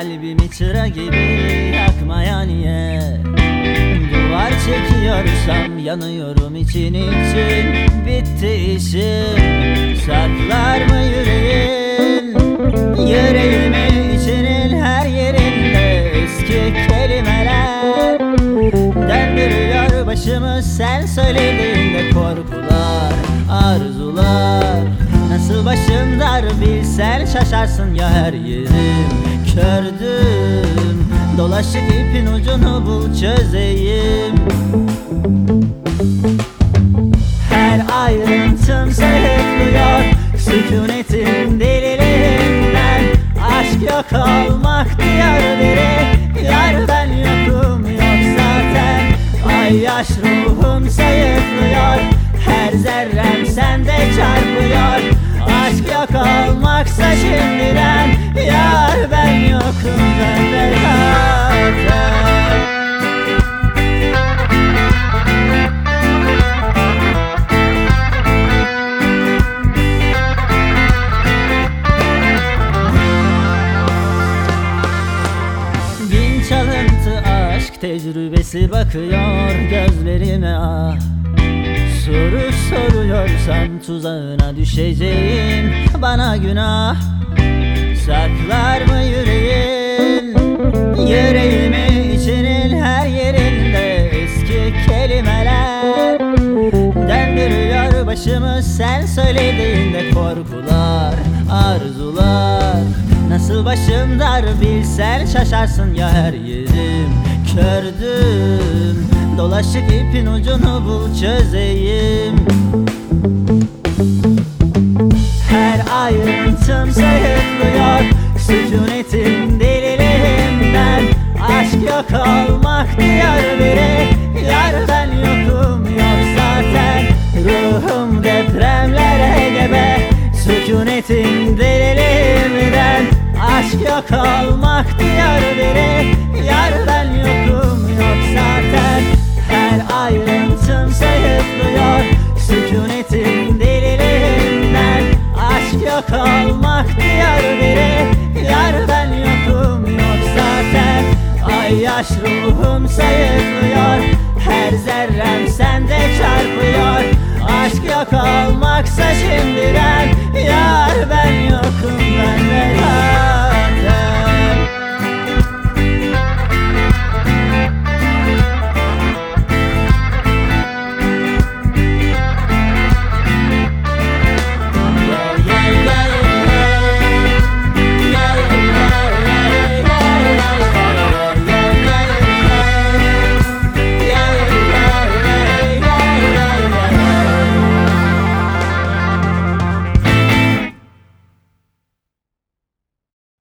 Kalbimi çıra gibi yakmaya niye? Duvar çekiyorsam yanıyorum için bitti işim. Saklar mı yüreğin? Yüreğimi içinin her yerinde eski kelimeler döndürüyor başımı sen söylediğinde. Korkular, arzular, nasıl başım dar bilsen şaşarsın ya. Her yerim kördüm, dolaşık ipin ucunu bul çözeyim. Her ayrıntım sayıklıyor sükunetin deliliğinden. Aşk yok olmak diyor biri, yar ben yokum yok zaten. Ay yaş ruhum sayıklıyor, her zerrem sende çarpıyor. Aşk yok olmaksa şimdiden, yar ben yokum bende zaten. Bin çalıntı aşk tecrübesi bakıyor gözlerime ah. Soru soruyorsan tuzağına düşeceğim, bana günah. Saklar mı yüreğin? Yüreğimi içinin her yerinde eski kelimeler döndürüyor başımı sen söylediğinde. Korkular, arzular, nasıl başım dar bilsen şaşarsın ya. Her yerim kördüm, dolaşık ipin ucunu bul çözeyim. Her ayrıntım sayıklıyor sükunetin deliliğinden. Aşk yok olmak diyor biri, yar ben yokum yok zaten. Ruhum depremlere gebe sükunetin deliliğinden. Aşk yok olmak diyor biri, yar ben yokum yok zaten. Her ayrıntım sayıklıyor sükunetin deliliğinden. Aşk yok olmak diyor biri, yar ben yokum yok zaten. Ay yaş ruhum sayıklıyor, her zerrem sende çarpıyor. Aşk yok olmaksa şimdiden,